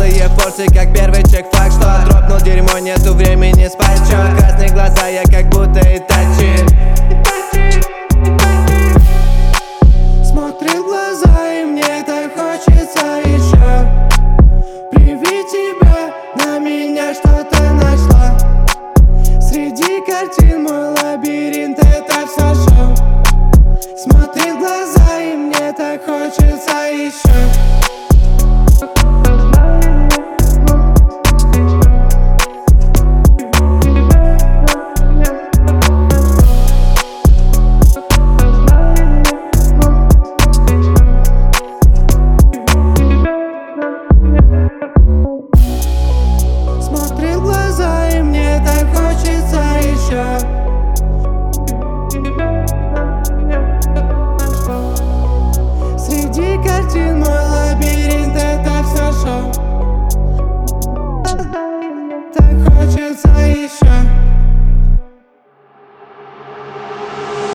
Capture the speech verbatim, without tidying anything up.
Белые форсы, как первый чек-факт, что дропнул дерьмо, нету времени спать. Чё, красные глаза, я как будто Итачи. Смотрю в глаза, и мне так хочется еще. Привет тебя, на меня что-то нашла. Среди картин мой лабиринт, это все шоу. Смотри в глаза, и мне так хочется еще. Смотри в глаза, и мне так хочется еще.